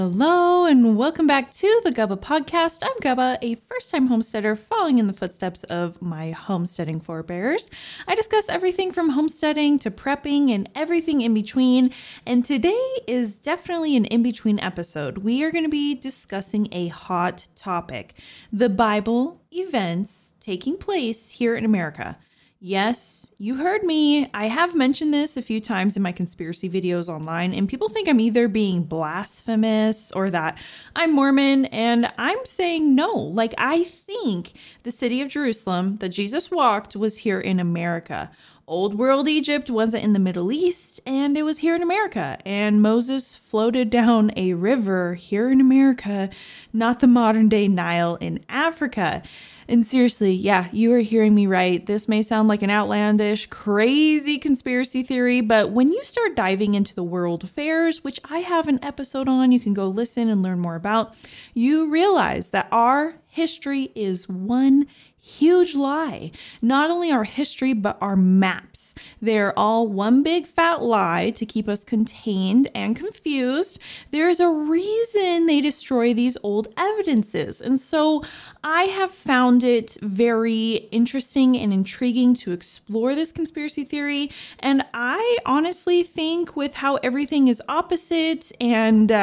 Hello and welcome back to the Gubba Podcast. I'm Gubba, a first-time homesteader following in the footsteps of my homesteading forebears. I discuss everything from homesteading to prepping and everything in between, and today is definitely an in-between episode. We are going to be discussing a hot topic, the Bible events taking place here in America. Yes, you heard me. I have mentioned this a few times in my conspiracy videos online, and people think I'm either being blasphemous or that I'm Mormon, and I'm saying no. Like, I think the city of Jerusalem that Jesus walked was here in America. Old world Egypt wasn't in the Middle East, and it was here in America. And Moses floated down a river here in America, not the modern day Nile in Africa. And seriously, yeah, you are hearing me right. This may sound like an outlandish, crazy conspiracy theory, but when you start diving into the world fairs, which I have an episode on, you can go listen and learn more about, you realize that our history is one huge lie. Not only our history, but our maps. They're all one big fat lie to keep us contained and confused. There's a reason they destroy these old evidences. And so I have found it very interesting and intriguing to explore this conspiracy theory. And I honestly think with how everything is opposite and,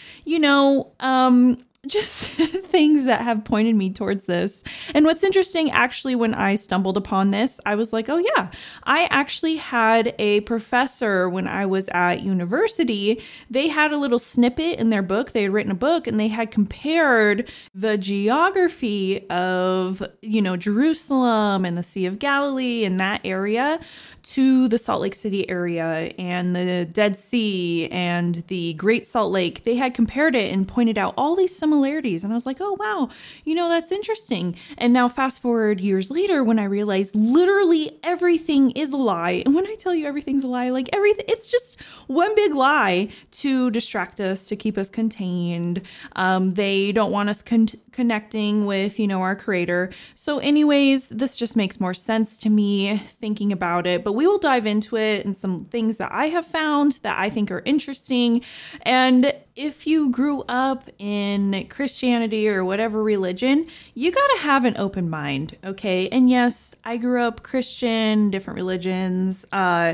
just things that have pointed me towards this. And what's interesting, actually, when I stumbled upon this, I was like, oh yeah, I actually had a professor when I was at university. They had a little snippet in their book. They had written a book and they had compared the geography of, Jerusalem and the Sea of Galilee and that area to the Salt Lake City area and the Dead Sea and the Great Salt Lake. They had compared it and pointed out all these similarities. And I was like, oh, wow, that's interesting. And now fast forward years later when I realized literally everything is a lie. And when I tell you everything's a lie, like everything, it's just one big lie to distract us, to keep us contained. They don't want us connecting with, our creator. So anyways, this just makes more sense to me thinking about it. But we will dive into it and some things that I have found that I think are interesting. And if you grew up in Christianity or whatever religion, you got to have an open mind, okay? And yes, I grew up Christian, different religions.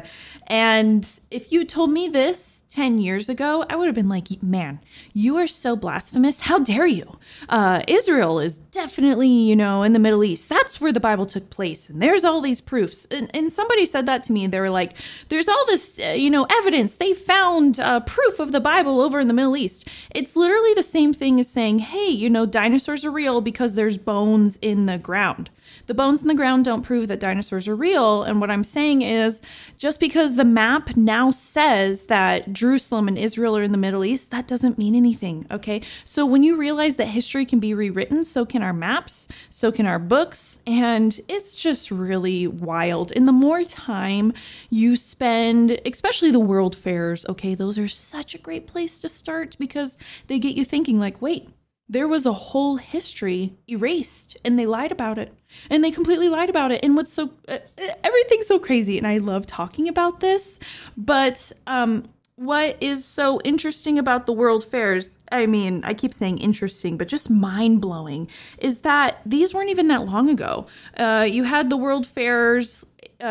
And if you told me this 10 years ago, I would have been like, man, you are so blasphemous. How dare you? Israel is definitely, in the Middle East. That's where the Bible took place. And there's all these proofs. And somebody said that to me. They were like, there's all this, evidence. They found proof of the Bible over in the Middle East. It's literally the same thing as saying, hey, dinosaurs are real because there's bones in the ground. The bones in the ground don't prove that dinosaurs are real. And what I'm saying is just because the map now says that Jerusalem and Israel are in the Middle East, that doesn't mean anything. Okay. So when you realize that history can be rewritten, so can our maps, so can our books. And it's just really wild. And the more time you spend, especially the world fairs, okay, those are such a great place to start because they get you thinking like, wait, there was a whole history erased and they lied about it and they completely lied about it. And what's everything's so crazy. And I love talking about this, but, what is so interesting about the world fairs, I mean, I keep saying interesting, but just mind-blowing, is that these weren't even that long ago. You had the world fairs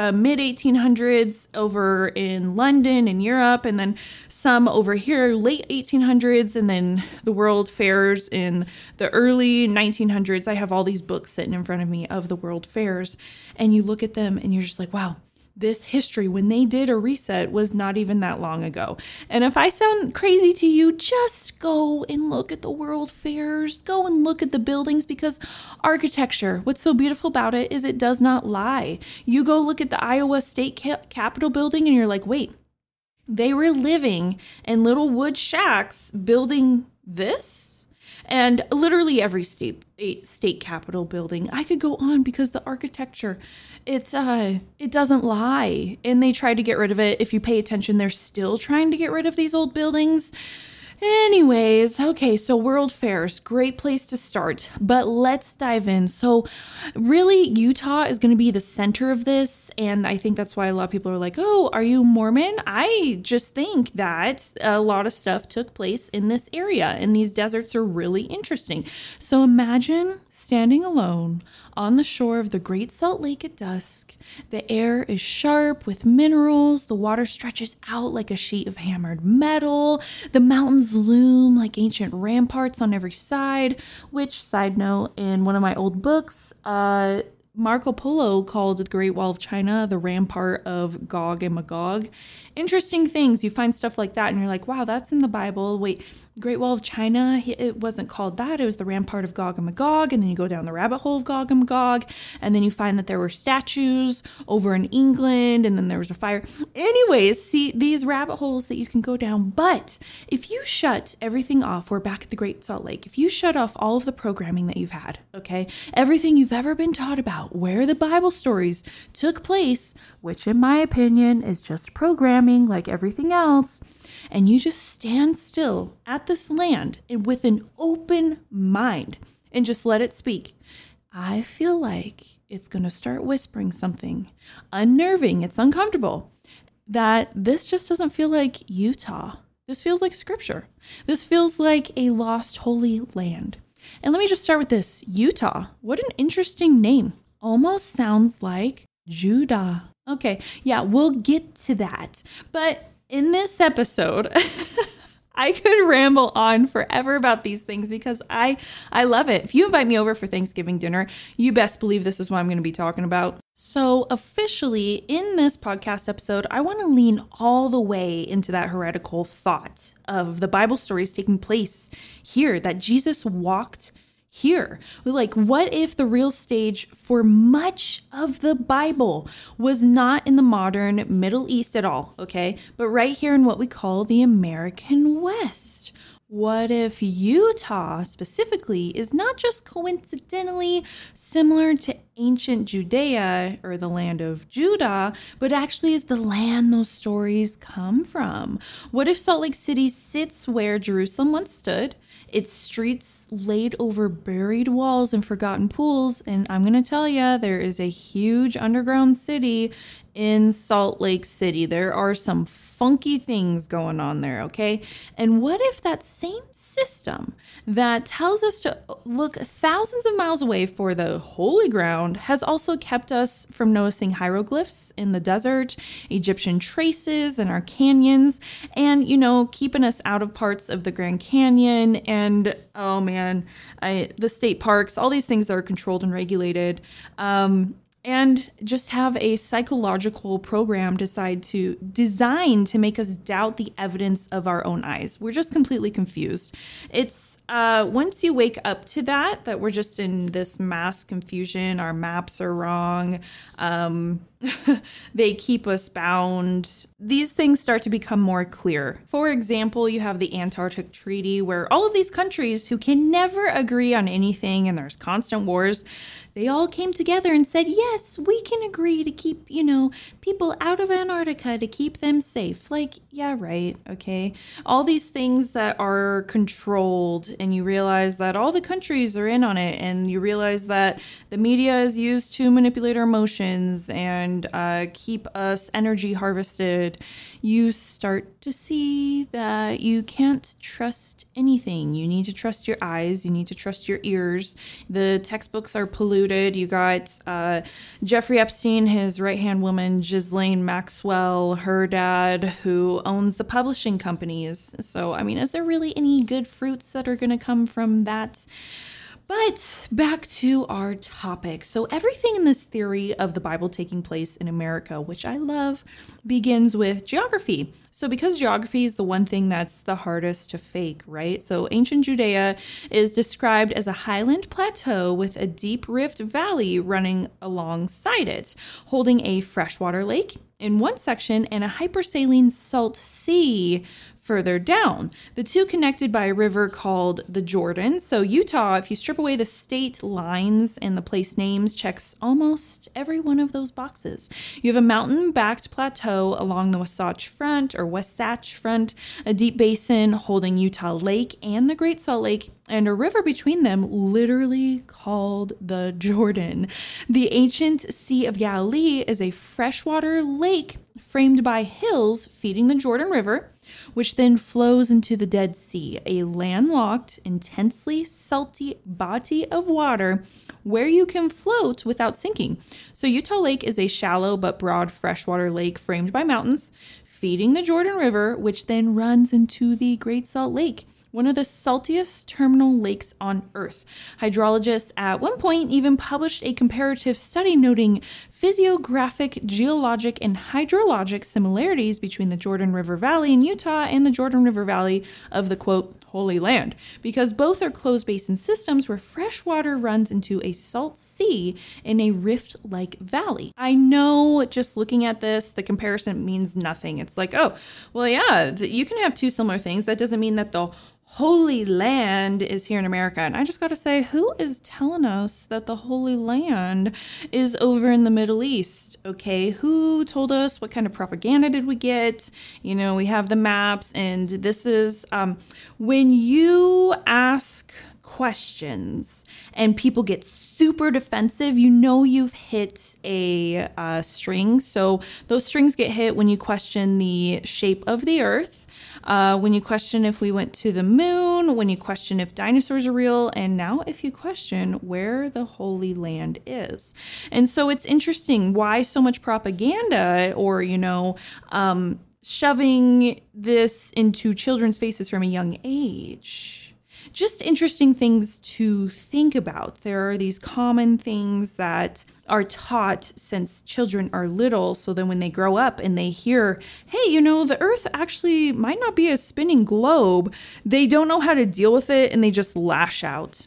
mid-1800s over in London and Europe, and then some over here late 1800s, and then the world fairs in the early 1900s. I have all these books sitting in front of me of the world fairs, and you look at them and you're just like, wow, this history, when they did a reset, was not even that long ago. And if I sound crazy to you, just go and look at the world fairs. Go and look at the buildings, because architecture, what's so beautiful about it is it does not lie. You go look at the Iowa State Capitol building and you're like, wait, they were living in little wood shacks building this? And literally every state capitol building, I could go on, because the architecture, it doesn't lie. And they try to get rid of it. If you pay attention, they're still trying to get rid of these old buildings. Anyways, okay, so World Fairs, great place to start, but let's dive in. So, really, Utah is going to be the center of this, and I think that's why a lot of people are like, oh, are you Mormon? I just think that a lot of stuff took place in this area, and these deserts are really interesting. So, imagine standing alone on the shore of the Great Salt Lake at dusk. The air is sharp with minerals, the water stretches out like a sheet of hammered metal, the mountains loom like ancient ramparts on every side, which, side note, in one of my old books, Marco Polo called the Great Wall of China the rampart of Gog and Magog. Interesting things. You find stuff like that and you're like, wow, that's in the Bible. Wait, Great Wall of China, it wasn't called that. It was the rampart of Gog and Magog. And then you go down the rabbit hole of Gog and Magog. And then you find that there were statues over in England. And then there was a fire. Anyways, see these rabbit holes that you can go down. But if you shut everything off, we're back at the Great Salt Lake. If you shut off all of the programming that you've had, okay, everything you've ever been taught about, where the Bible stories took place, which in my opinion is just programming like everything else, and you just stand still at this land and with an open mind and just let it speak, I feel like it's going to start whispering something unnerving. It's uncomfortable that this just doesn't feel like Utah. This feels like scripture. This feels like a lost holy land. And let me just start with this. Utah. What an interesting name. Almost sounds like Judah. Okay, yeah, we'll get to that. But in this episode, I could ramble on forever about these things because I love it. If you invite me over for Thanksgiving dinner, you best believe this is what I'm going to be talking about. So officially, in this podcast episode, I want to lean all the way into that heretical thought of the Bible stories taking place here, that Jesus walked here. Like, what if the real stage for much of the Bible was not in the modern Middle East at all, okay, but right here in what we call the American West? What if Utah specifically is not just coincidentally similar to ancient Judea or the land of Judah, but actually is the land those stories come from? What if Salt Lake City sits where Jerusalem once stood, its streets laid over buried walls and forgotten pools? And I'm going to tell you, there is a huge underground city in Salt Lake City. There are some funky things going on there, okay? And what if that same system that tells us to look thousands of miles away for the holy ground has also kept us from noticing hieroglyphs in the desert, Egyptian traces in our canyons, and, you know, keeping us out of parts of the Grand Canyon and, oh man, the state parks, all these things that are controlled and regulated. And just have a psychological program designed to make us doubt the evidence of our own eyes. We're just completely confused. It's once you wake up to that we're just in this mass confusion. Our maps are wrong. They keep us bound. These things start to become more clear. For example, you have the Antarctic Treaty, where all of these countries who can never agree on anything and there's constant wars, they all came together and said, yes, we can agree to keep, people out of Antarctica to keep them safe. Like, yeah, right. Okay. All these things that are controlled, and you realize that all the countries are in on it, and you realize that the media is used to manipulate our emotions and keep us energy harvested. You start to see that you can't trust anything. You need to trust your eyes. You need to trust your ears. The textbooks are polluted. You got Jeffrey Epstein, his right-hand woman, Ghislaine Maxwell, her dad, who owns the publishing companies. So, I mean, is there really any good fruits that are going to come from that? But back to our topic. So everything in this theory of the Bible taking place in America, which I love, begins with geography. So because geography is the one thing that's the hardest to fake, right? So ancient Judea is described as a highland plateau with a deep rift valley running alongside it, holding a freshwater lake, in one section and a hypersaline salt sea further down. The two connected by a river called the Jordan. So Utah, if you strip away the state lines and the place names, checks almost every one of those boxes. You have a mountain-backed plateau along the Wasatch Front, a deep basin holding Utah Lake and the Great Salt Lake, and a river between them literally called the Jordan. The ancient Sea of Galilee is a freshwater lake framed by hills feeding the Jordan River, which then flows into the Dead Sea, a landlocked, intensely salty body of water where you can float without sinking. So Utah Lake is a shallow but broad freshwater lake framed by mountains, feeding the Jordan River, which then runs into the Great Salt Lake, one of the saltiest terminal lakes on Earth. Hydrologists at one point even published a comparative study noting physiographic, geologic, and hydrologic similarities between the Jordan River Valley in Utah and the Jordan River Valley of the, quote, Holy Land, because both are closed basin systems where fresh water runs into a salt sea in a rift-like valley. I know just looking at this, the comparison means nothing. It's like, oh, well, yeah, you can have two similar things. That doesn't mean that the Holy Land is here in America. And I just got to say, who is telling us that the Holy Land is over in the Middle East? Okay, who told us? What kind of propaganda did we get? You know, we have the maps, and this is when you ask questions and people get super defensive, you know you've hit a string. So those strings get hit when you question the shape of the earth, when you question if we went to the moon, when you question if dinosaurs are real, and now if you question where the Holy Land is. And so it's interesting why so much propaganda or, shoving this into children's faces from a young age. Just interesting things to think about. There are these common things that are taught since children are little. So then when they grow up and they hear, hey, the earth actually might not be a spinning globe, they don't know how to deal with it and they just lash out.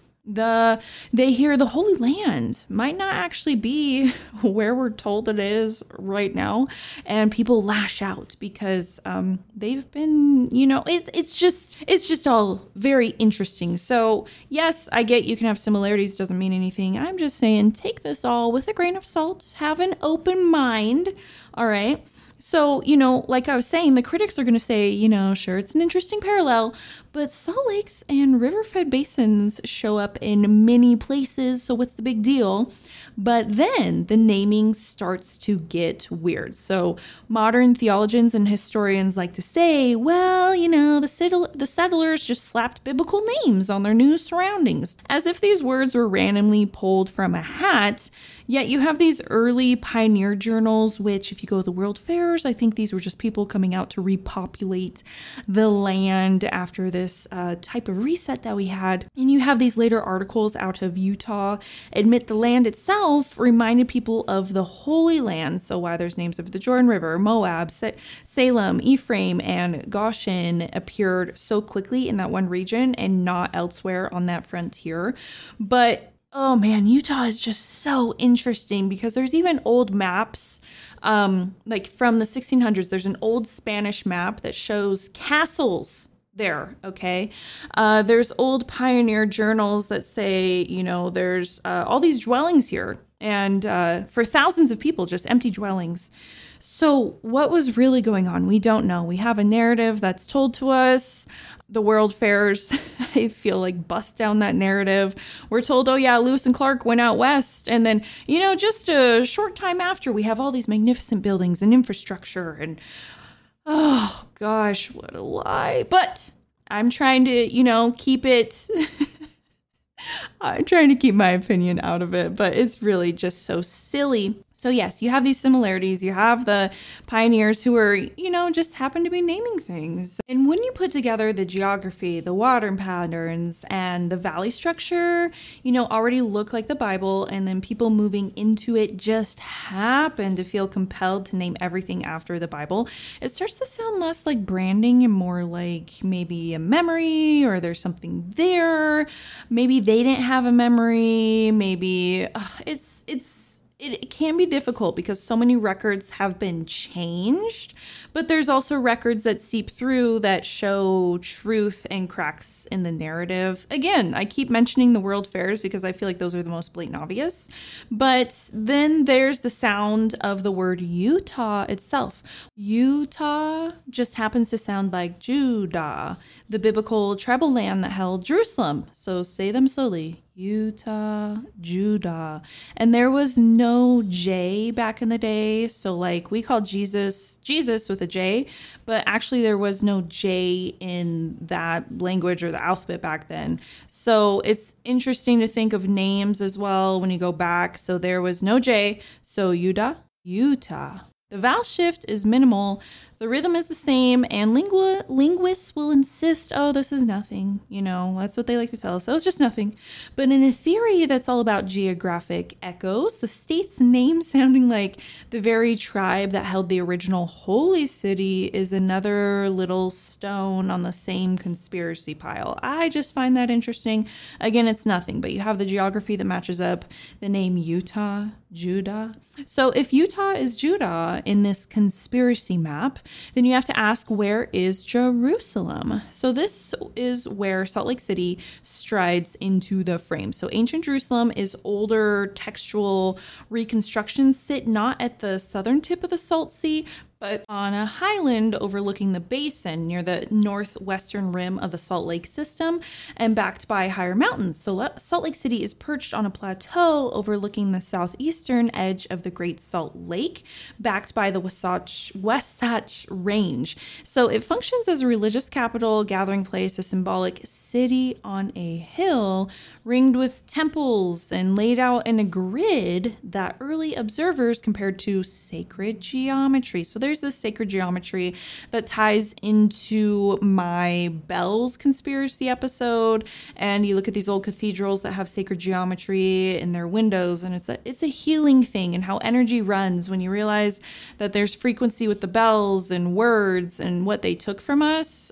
They hear the Holy Land might not actually be where we're told it is right now, and people lash out because they've been, it's just all very interesting. So yes, I get you can have similarities, doesn't mean anything. I'm just saying take this all with a grain of salt, have an open mind, all right? So, like I was saying, the critics are going to say, sure, it's an interesting parallel, but salt lakes and river-fed basins show up in many places, so what's the big deal? But then the naming starts to get weird. So modern theologians and historians like to say, well, the settlers just slapped biblical names on their new surroundings, as if these words were randomly pulled from a hat. Yet you have these early pioneer journals, which if you go to the World Fairs, I think these were just people coming out to repopulate the land after this type of reset that we had. And you have these later articles out of Utah admit the land itself reminded people of the Holy Land. So why there's names of the Jordan River, Moab, Salem, Ephraim, and Goshen appeared so quickly in that one region and not elsewhere on that frontier. But oh man, Utah is just so interesting because there's even old maps, like from the 1600s. There's an old Spanish map that shows castles there, okay? There's old pioneer journals that say, there's all these dwellings here. And for thousands of people, just empty dwellings. So what was really going on? We don't know. We have a narrative that's told to us. The World Fairs, I feel like, bust down that narrative. We're told, oh yeah, Lewis and Clark went out west. And then, just a short time after, we have all these magnificent buildings and infrastructure. And oh gosh, what a lie. But I'm trying to, keep it... I'm trying to keep my opinion out of it, but it's really just so silly. So yes, you have these similarities. You have the pioneers who are, just happen to be naming things. And when you put together the geography, the water patterns, and the valley structure, already look like the Bible, and then people moving into it just happen to feel compelled to name everything after the Bible, it starts to sound less like branding and more like maybe a memory, or there's something there. Maybe they didn't have a memory. Maybe it can be difficult because so many records have been changed, but there's also records that seep through that show truth and cracks in the narrative. Again, I keep mentioning the world fairs because I feel like those are the most blatant obvious, but then there's the sound of the word Utah itself. Utah just happens to sound like Judah, the biblical tribal land that held Jerusalem. So say them slowly. Utah, Judah. And there was no J back in the day. So like we call Jesus with a J, but actually there was no J in that language or the alphabet back then. So it's interesting to think of names as well when you go back. So there was no J. So Utah. The vowel shift is minimal. The rhythm is the same, and linguists will insist, oh, this is nothing. That's what they like to tell us. That was just nothing. But in a theory that's all about geographic echoes, the state's name sounding like the very tribe that held the original holy city is another little stone on the same conspiracy pile. I just find that interesting. Again, it's nothing, but you have the geography that matches up the name Utah, Judah. So if Utah is Judah in this conspiracy map, then you have to ask, where is Jerusalem? So this is where Salt Lake City strides into the frame. So ancient Jerusalem is older textual reconstructions sit not at the southern tip of the Salt Sea, but on a highland overlooking the basin near the northwestern rim of the Salt Lake system and backed by higher mountains. So Salt Lake City is perched on a plateau overlooking the southeastern edge of the Great Salt Lake, backed by the Wasatch Range. So it functions as a religious capital, gathering place, a symbolic city on a hill ringed with temples and laid out in a grid that early observers compared to sacred geometry. So there's this sacred geometry that ties into my bells conspiracy episode, and you look at these old cathedrals that have sacred geometry in their windows, and it's a healing thing, and how energy runs when you realize that there's frequency with the bells and words and what they took from us.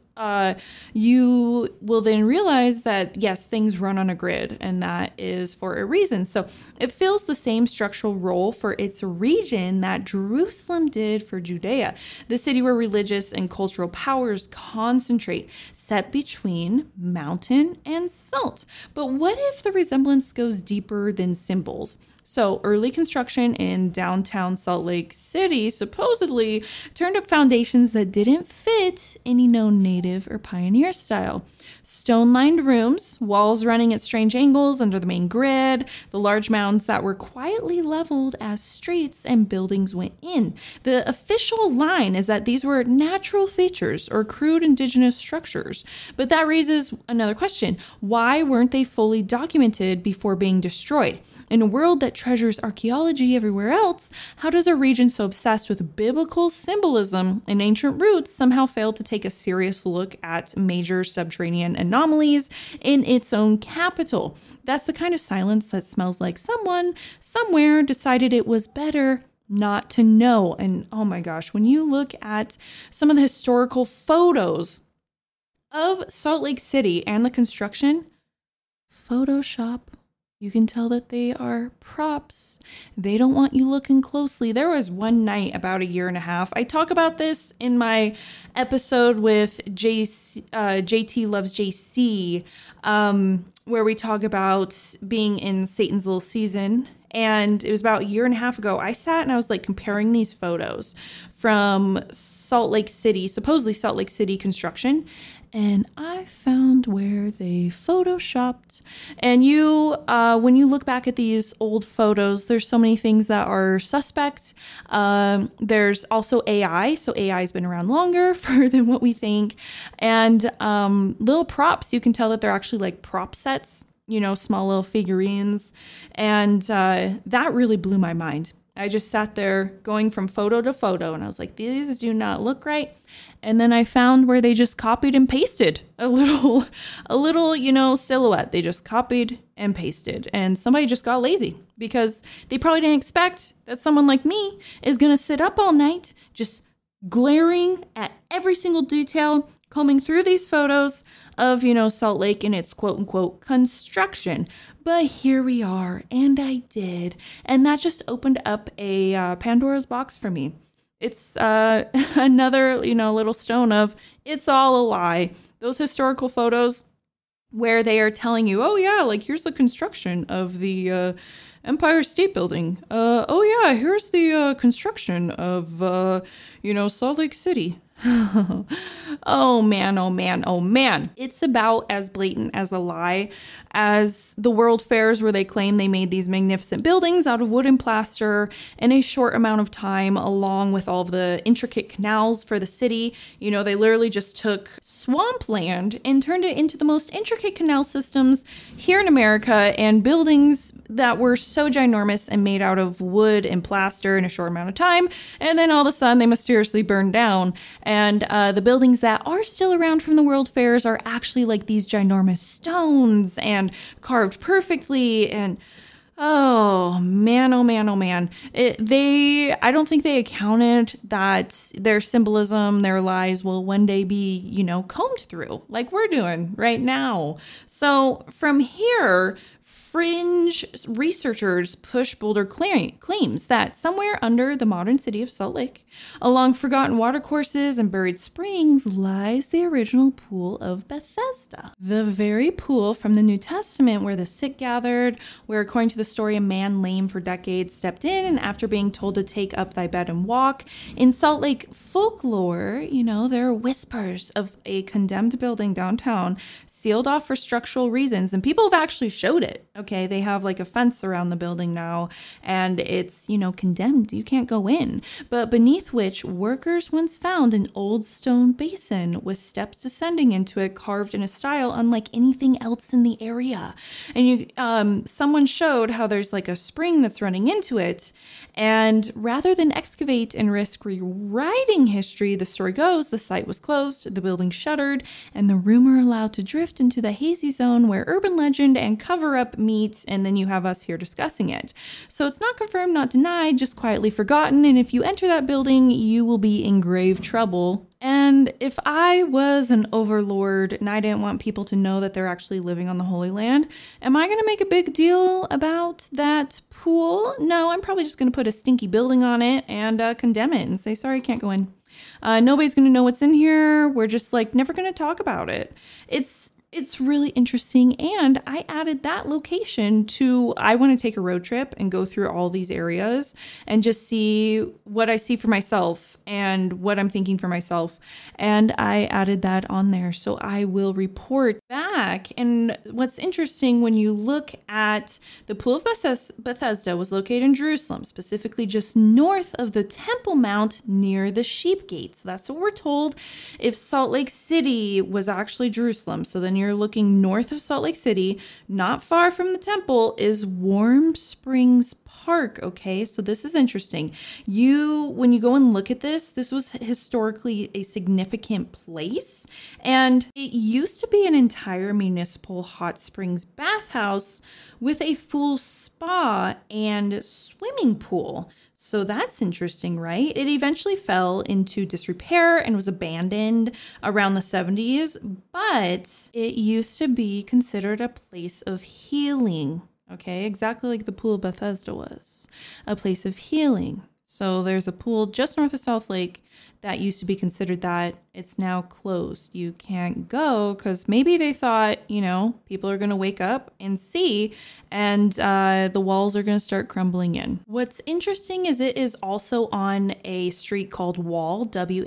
You will then realize that yes, things run on a grid, and that is for a reason. So it fills the same structural role for its region that Jerusalem did for Judea, the city where religious and cultural powers concentrate, set between mountain and salt. But what if the resemblance goes deeper than symbols? So early construction in downtown Salt Lake City supposedly turned up foundations that didn't fit any known native or pioneer style. Stone-lined rooms, walls running at strange angles under the main grid, the large mounds that were quietly leveled as streets and buildings went in. The official line is that these were natural features or crude indigenous structures. But that raises another question. Why weren't they fully documented before being destroyed? In a world that treasures archaeology everywhere else, how does a region so obsessed with biblical symbolism and ancient roots somehow fail to take a serious look at major subterranean anomalies in its own capital? That's the kind of silence that smells like someone somewhere decided it was better not to know. And oh my gosh, when you look at some of the historical photos of Salt Lake City and the construction, Photoshop. You can tell that they are props. They don't want you looking closely. There was one night about a year and a half. I talk about this in my episode with JT Loves JC, where we talk about being in Satan's little season. And it was about a year and a half ago. I sat and I was like comparing these photos from Salt Lake City, supposedly Salt Lake City construction. And I found where they photoshopped. And when you look back at these old photos, there's so many things that are suspect. There's also AI. So AI has been around longer than what we think. And little props, you can tell that they're actually like prop sets, small little figurines. And that really blew my mind. I just sat there going from photo to photo and I was like, these do not look right. And then I found where they just copied and pasted a little, silhouette. They just copied and pasted, and somebody just got lazy because they probably didn't expect that someone like me is going to sit up all night, just glaring at every single detail, combing through these photos of, Salt Lake and its quote unquote construction. But here we are, and I did. And that just opened up a Pandora's box for me. It's another, little stone of it's all a lie. Those historical photos where they are telling you, oh yeah, like here's the construction of the Empire State Building. Oh yeah, here's the construction of, Salt Lake City. Oh man, oh man, oh man. It's about as blatant as a lie as the World Fairs where they claim they made these magnificent buildings out of wood and plaster in a short amount of time, along with all of the intricate canals for the city. They literally just took swampland and turned it into the most intricate canal systems here in America, and buildings that were so ginormous and made out of wood and plaster in a short amount of time. And then all of a sudden they mysteriously burned down. And the buildings that are still around from the World Fairs are actually like these ginormous stones and carved perfectly. And oh man, oh man, oh man. I don't think they accounted that their symbolism, their lies will one day be, combed through like we're doing right now. So from here, fringe researchers push bolder claims that somewhere under the modern city of Salt Lake, along forgotten watercourses and buried springs, lies the original pool of Bethesda. The very pool from the New Testament where the sick gathered, where according to the story, a man lame for decades stepped in, and after being told to take up thy bed and walk. In Salt Lake folklore, there are whispers of a condemned building downtown, sealed off for structural reasons, and people have actually showed it. Okay, they have like a fence around the building now, and it's, condemned. You can't go in. But beneath which workers once found an old stone basin with steps descending into it, carved in a style unlike anything else in the area. And someone showed how there's like a spring that's running into it. And rather than excavate and risk rewriting history, the story goes, the site was closed, the building shuttered, and the rumor allowed to drift into the hazy zone where urban legend and cover-up meet, and then you have us here discussing it. So it's not confirmed, not denied, just quietly forgotten, and if you enter that building, you will be in grave trouble. And if I was an overlord and I didn't want people to know that they're actually living on the Holy Land, am I going to make a big deal about that pool? No, I'm probably just going to put a stinky building on it and condemn it and say, sorry, can't go in. Nobody's going to know what's in here. We're just never going to talk about it. It's really interesting, and I added that location to, I want to take a road trip and go through all these areas and just see what I see for myself and what I'm thinking for myself, and I added that on there, so I will report back. And what's interesting, when you look at the Pool of Bethesda was located in Jerusalem, specifically just north of the Temple Mount near the Sheep Gate. So that's what we're told. If Salt Lake City was actually Jerusalem, so then you're looking north of Salt Lake City, not far from the temple, is Warm Springs Park. Okay, so this is interesting. When you go and look at this was historically a significant place, and it used to be an entire municipal hot springs bathhouse with a full spa and swimming pool. So that's interesting, right? It eventually fell into disrepair and was abandoned around the 70s, but it used to be considered a place of healing. Okay, exactly like the Pool of Bethesda was, a place of healing. So there's a pool just north of South Lake that used to be considered that. It's now closed. You can't go because maybe they thought, people are going to wake up and see, and the walls are going to start crumbling in. What's interesting is it is also on a street called Wall,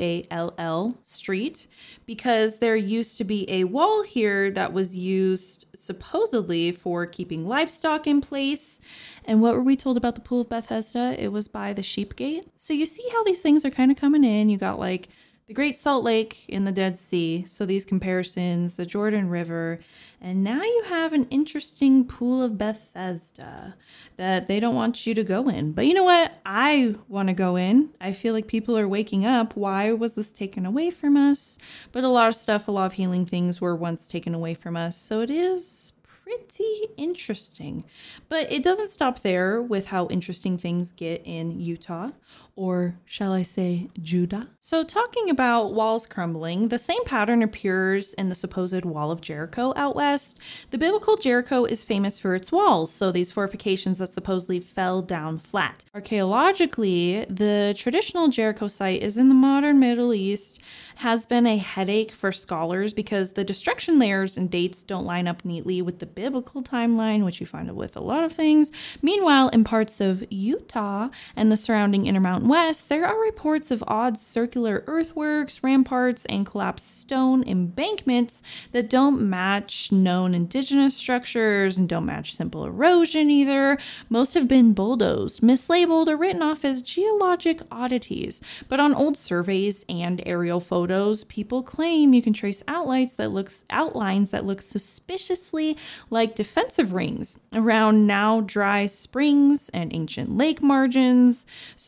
W-A-L-L Street, because there used to be a wall here that was used supposedly for keeping livestock in place. And what were we told about the Pool of Bethesda? It was by the Sheep Gate. So you see how these things are kind of coming in. You got the Great Salt Lake in the Dead Sea. So these comparisons, the Jordan River, and now you have an interesting Pool of Bethesda that they don't want you to go in. But you know what? I want to go in. I feel like people are waking up. Why was this taken away from us? But a lot of healing things were once taken away from us. So it is pretty interesting. But it doesn't stop there with how interesting things get in Utah. or shall I say Judah? So talking about walls crumbling, the same pattern appears in the supposed Wall of Jericho out west. The biblical Jericho is famous for its walls, so these fortifications that supposedly fell down flat. Archaeologically, the traditional Jericho site is in the modern Middle East, has been a headache for scholars because the destruction layers and dates don't line up neatly with the biblical timeline, which you find with a lot of things. Meanwhile, in parts of Utah and the surrounding Intermountain West, there are reports of odd circular earthworks, ramparts, and collapsed stone embankments that don't match known indigenous structures and don't match simple erosion either. Most have been bulldozed, mislabeled, or written off as geologic oddities. But on old surveys and aerial photos, people claim you can trace outlines that look suspiciously like defensive rings around now dry springs and ancient lake margins.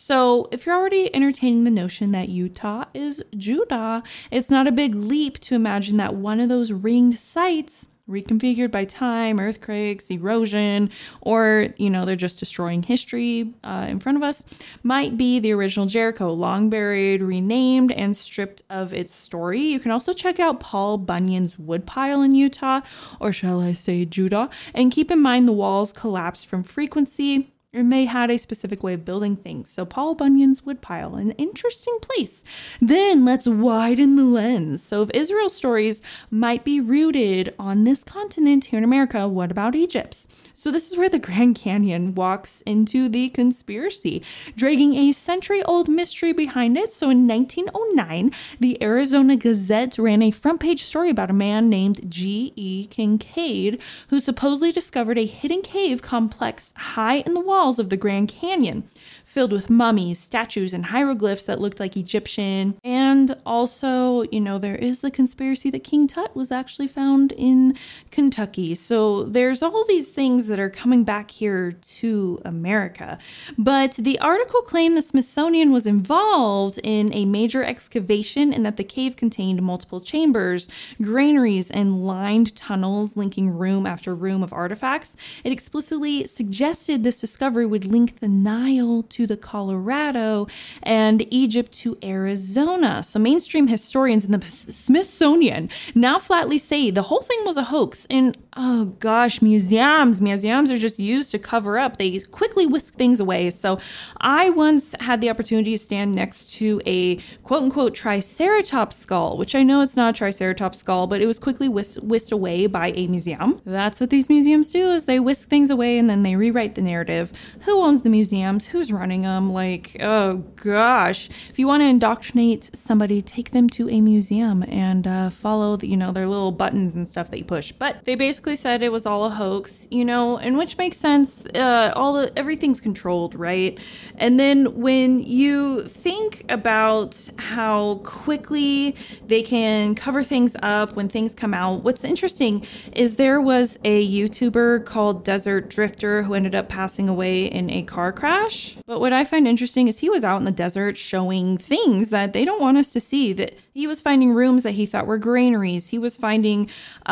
So if you're already entertaining the notion that Utah is Judah, it's not a big leap to imagine that one of those ringed sites, reconfigured by time, earthquakes, erosion, or, they're just destroying history in front of us, might be the original Jericho, long buried, renamed, and stripped of its story. You can also check out Paul Bunyan's woodpile in Utah, or shall I say Judah, and keep in mind the walls collapsed from frequency, and they had a specific way of building things. So Paul Bunyan's woodpile, an interesting place. Then let's widen the lens. So if Israel's stories might be rooted on this continent here in America, what about Egypt's? So this is where the Grand Canyon walks into the conspiracy, dragging a century-old mystery behind it. So in 1909, the Arizona Gazette ran a front-page story about a man named G.E. Kincaid, who supposedly discovered a hidden cave complex high in the walls of the Grand Canyon, filled with mummies, statues, and hieroglyphs that looked like Egyptian. And also, there is the conspiracy that King Tut was actually found in Kentucky. So there's all these things that are coming back here to America. But the article claimed the Smithsonian was involved in a major excavation and that the cave contained multiple chambers, granaries, and lined tunnels linking room after room of artifacts. It explicitly suggested this discovery would link the Nile to the Colorado and Egypt to Arizona. So mainstream historians in the Smithsonian now flatly say the whole thing was a hoax. And oh gosh, museums are just used to cover up. They quickly whisk things away. So I once had the opportunity to stand next to a quote unquote Triceratops skull, which I know it's not a Triceratops skull, but it was quickly whisked away by a museum. That's what these museums do, is they whisk things away and then they rewrite the narrative. Who owns the museums? Who's running them? Oh gosh. If you want to indoctrinate somebody, take them to a museum and follow their little buttons and stuff that you push. But they basically said it was all a hoax, and which makes sense. Everything's controlled, right? And then when you think about how quickly they can cover things up when things come out, what's interesting is there was a YouTuber called Desert Drifter who ended up passing away in a car crash. But what I find interesting is he was out in the desert showing things that they don't want us to see. That he was finding rooms that he thought were granaries. He was finding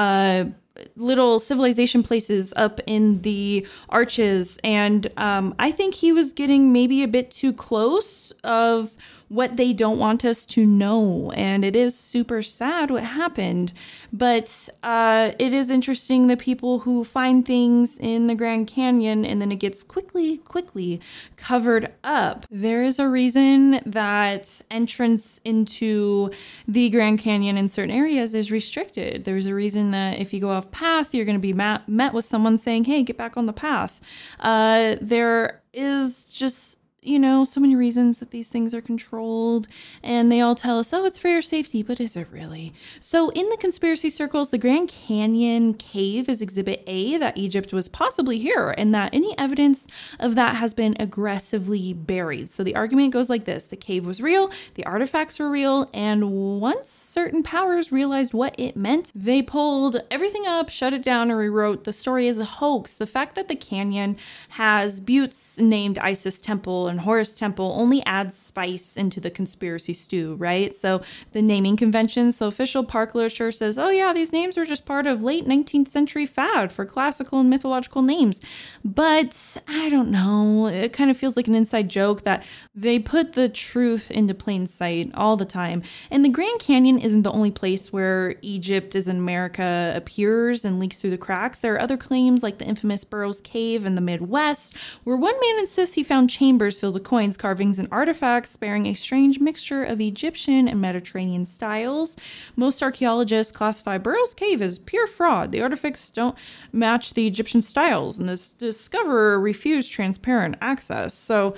little civilization places up in the arches. And I think he was getting maybe a bit too close of what they don't want us to know. And it is super sad what happened. But it is interesting the people who find things in the Grand Canyon and then it gets quickly covered up. There is a reason that entrance into the Grand Canyon in certain areas is restricted. There's a reason that if you go off path, you're going to be met with someone saying, hey, get back on the path. There is just so many reasons that these things are controlled, and they all tell us, oh, it's for your safety, but is it really? So in the conspiracy circles, the Grand Canyon cave is exhibit A, that Egypt was possibly here, and that any evidence of that has been aggressively buried. So the argument goes like this: the cave was real, the artifacts were real, and once certain powers realized what it meant, they pulled everything up, shut it down, and rewrote the story as a hoax. The fact that the canyon has buttes named Isis Temple and and Horus Temple only adds spice into the conspiracy stew, right? So the naming convention, so official park literature says, oh yeah, these names were just part of late 19th century fad for classical and mythological names. But I don't know, it kind of feels like an inside joke that they put the truth into plain sight all the time. And the Grand Canyon isn't the only place where Egypt is in America appears and leaks through the cracks. There are other claims like the infamous Burroughs Cave in the Midwest, where one man insists he found chambers filled with coins, carvings, and artifacts bearing a strange mixture of Egyptian and Mediterranean styles. Most archaeologists classify Burroughs Cave as pure fraud. The artifacts don't match the Egyptian styles, and the discoverer refused transparent access. So,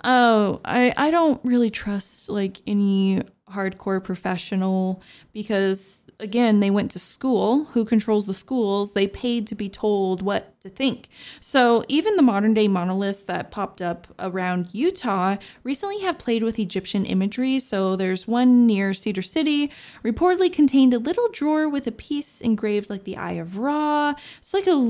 I don't really trust like any hardcore professional because, again, they went to school. Who controls the schools? They paid to be told what to think. So even the modern day monoliths that popped up around Utah recently have played with Egyptian imagery. So there's one near Cedar City, reportedly contained a little drawer with a piece engraved like the Eye of Ra. It's like a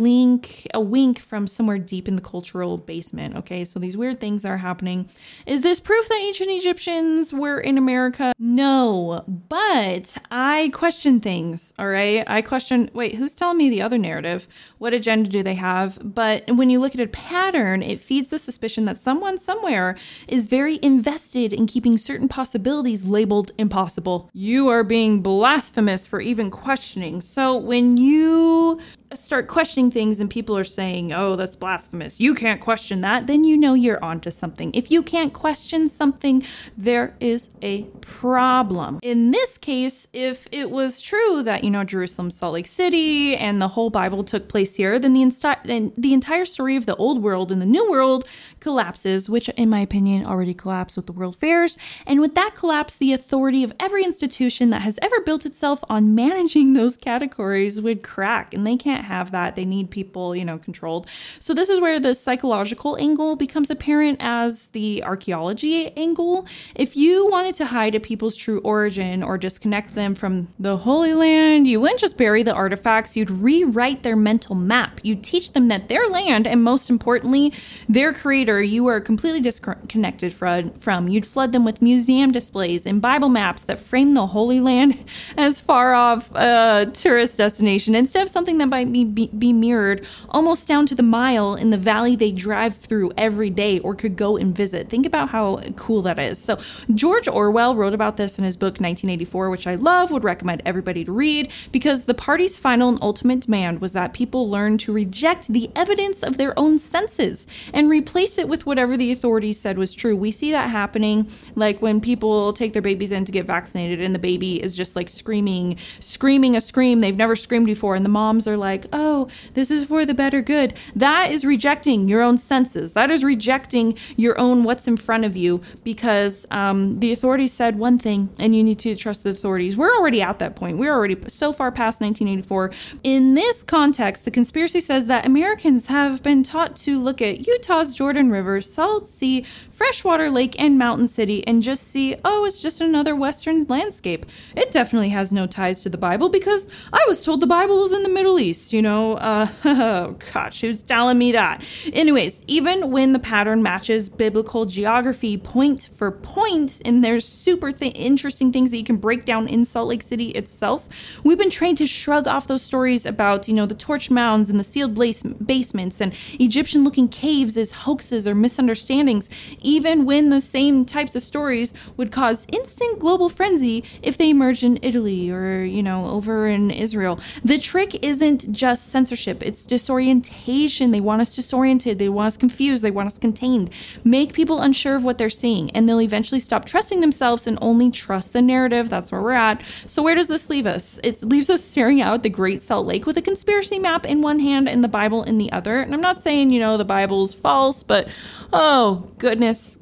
wink from somewhere deep in the cultural basement. Okay, so these weird things that are happening. Is this proof that ancient Egyptians were in America? No, but I question things, all right? I question, wait, who's telling me the other narrative? What agenda do they have? But when you look at a pattern, it feeds the suspicion that someone somewhere is very invested in keeping certain possibilities labeled impossible. You are being blasphemous for even questioning. So when you start questioning things and people are saying, oh, that's blasphemous, you can't question that, then you know you're onto something. If you can't question something, there is a problem. In this case, if it was true that, Jerusalem, Salt Lake City, and the whole Bible took place here, then the entire story of the old world and the new world collapses, which in my opinion already collapsed with the world fairs. And with that collapse, the authority of every institution that has ever built itself on managing those categories would crack, and they can't have that. They need people, controlled. So this is where the psychological angle becomes apparent as the archaeology angle. If you wanted to hide a people's true origin or disconnect them from the Holy Land, you wouldn't just bury the artifacts, you'd rewrite their mental map. You'd teach them that their land, and most importantly, their creator, you are completely disconnected from. You'd flood them with museum displays and Bible maps that frame the Holy Land as far off tourist destination instead of something that might be mirrored almost down to the mile in the valley they drive through every day or could go and visit. Think about how cool that is. So George Orwell wrote about this in his book 1984, which I love, would recommend everybody to read, because the party's final and ultimate demand was that people learn to reject the evidence of their own senses and replace it with whatever the authorities said was true. We see that happening like when people take their babies in to get vaccinated and the baby is just like screaming a scream they've never screamed before, and the moms are like, oh, this is for the better good. That is rejecting your own senses. That is rejecting your own what's in front of you, because the authorities said one thing and you need to trust the authorities. We're already at that point. We're already so far past 1984. In this context, the conspiracy says that Americans have been taught to look at Utah's Jordan River, Salt Sea, freshwater lake, and mountain city and just see, oh, it's just another Western landscape. It definitely has no ties to the Bible because I was told the Bible was in the Middle East, gosh, who's telling me that? Anyways, even when the pattern matches biblical geography point for point, and there's super interesting things that you can break down in Salt Lake City itself, we've been trained to shrug off those stories about, the torch mounds and the sealed basements and Egyptian-looking caves as hoaxes or misunderstandings, even when the same types of stories would cause instant global frenzy if they emerged in Italy or, over in Israel. The trick isn't just censorship, it's disorientation. They want us disoriented, they want us confused, they want us contained. Make people unsure of what they're seeing, and they'll eventually stop trusting themselves and only trust the narrative. That's where we're at. So where does this leave us? It leaves us staring out at the Great Salt Lake with a conspiracy map in one hand and the Bible in the other. And I'm not saying, the Bible's false, but oh, goodness.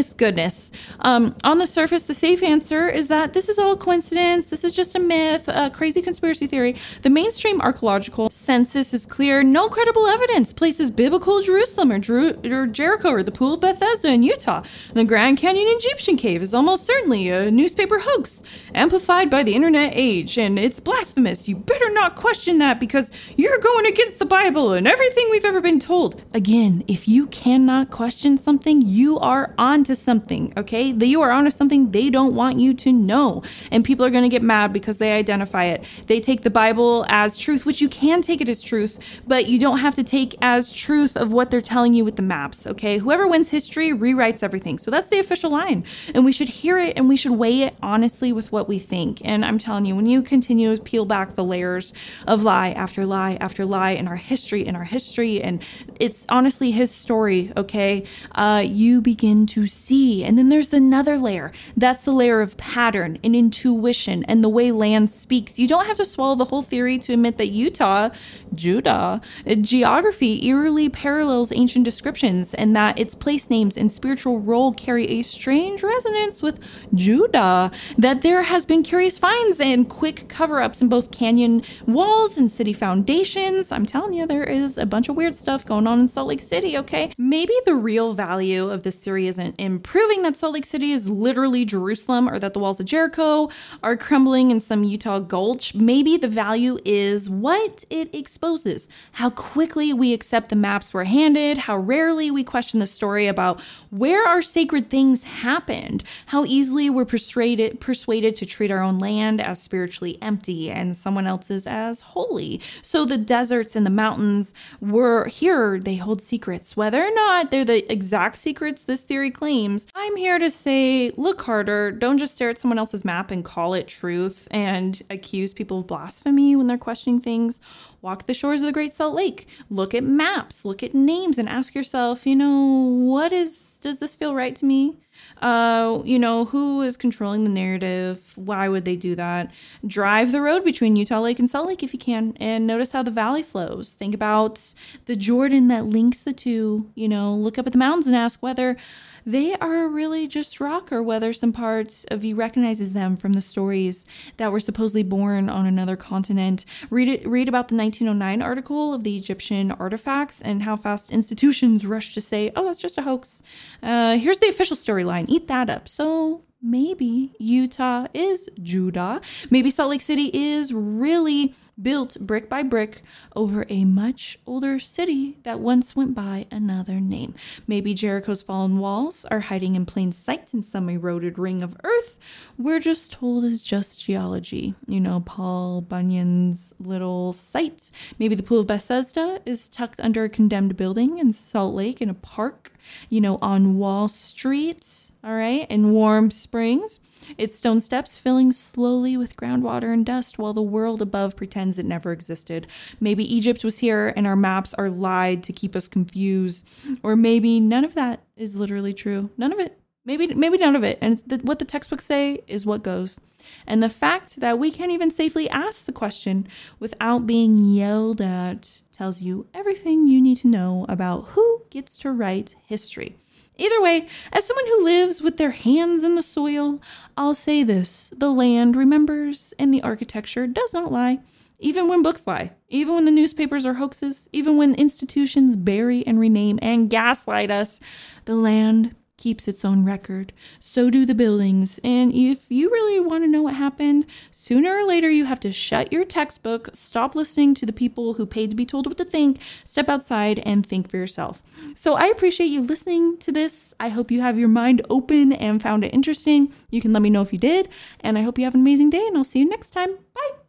On the surface, the safe answer is that this is all coincidence. This is just a myth, a crazy conspiracy theory. The mainstream archaeological historical census is clear. No credible evidence places biblical Jerusalem or Jericho or the Pool of Bethesda in Utah. The Grand Canyon Egyptian cave is almost certainly a newspaper hoax amplified by the internet age, and it's blasphemous. You better not question that because you're going against the Bible and everything we've ever been told. Again, if you cannot question something, you are onto something, okay? You are onto something they don't want you to know, and people are going to get mad because they identify it. They take the Bible as truth, which you can take it as truth, but you don't have to take as truth of what they're telling you with the maps, okay? Whoever wins history rewrites everything. So that's the official line, and we should hear it and we should weigh it honestly with what we think. And I'm telling you, when you continue to peel back the layers of lie after lie after lie in our history, and it's honestly his story, okay? You begin to see. And then there's another layer. That's the layer of pattern and intuition and the way land speaks. You don't have to swallow the whole theory to admit that Judah, geography eerily parallels ancient descriptions, and that its place names and spiritual role carry a strange resonance with Judah, that there has been curious finds and quick cover-ups in both canyon walls and city foundations. I'm telling you, there is a bunch of weird stuff going on in Salt Lake City, okay? Maybe the real value of this theory isn't in proving that Salt Lake City is literally Jerusalem or that the walls of Jericho are crumbling in some Utah gulch. Maybe the value is what it exposes, how quickly we accept the maps we're handed, how rarely we question the story about where our sacred things happened, how easily we're persuaded to treat our own land as spiritually empty and someone else's as holy. So the deserts and the mountains were here, they hold secrets. Whether or not they're the exact secrets this theory claims, I'm here to say, look harder. Don't just stare at someone else's map and call it truth and accuse people of blasphemy when they're questioning things. Walk the shores of the Great Salt Lake. Look at maps, look at names, and ask yourself, does this feel right to me? Who is controlling the narrative? Why would they do that? Drive the road between Utah Lake and Salt Lake if you can, and notice how the valley flows. Think about the Jordan that links the two. Look up at the mountains and ask whether they are really just rock or whether some part of you recognizes them from the stories that were supposedly born on another continent. Read about the 1909 article of the Egyptian artifacts and how fast institutions rush to say, oh, that's just a hoax. Here's the official storyline. Eat that up. So maybe Utah is Judah. Maybe Salt Lake City is really built brick by brick over a much older city that once went by another name. Maybe Jericho's fallen walls are hiding in plain sight in some eroded ring of earth we're just told is just geology. Paul Bunyan's little site. Maybe the Pool of Bethesda is tucked under a condemned building in Salt Lake in a park, on Wall Street, all right, in Warm Springs. Its stone steps filling slowly with groundwater and dust while the world above pretends it never existed. Maybe Egypt was here and our maps are lied to keep us confused. Or maybe none of that is literally true. None of it. Maybe none of it. And what the textbooks say is what goes. And the fact that we can't even safely ask the question without being yelled at tells you everything you need to know about who gets to write history. Either way, as someone who lives with their hands in the soil, I'll say this: the land remembers and the architecture does not lie. Even when books lie, even when the newspapers are hoaxes, even when institutions bury and rename and gaslight us, the land keeps its own record. So do the buildings. And if you really want to know what happened, sooner or later you have to shut your textbook, stop listening to the people who paid to be told what to think, step outside and think for yourself. So I appreciate you listening to this. I hope you have your mind open and found it interesting. You can let me know if you did. And I hope you have an amazing day, and I'll see you next time. Bye.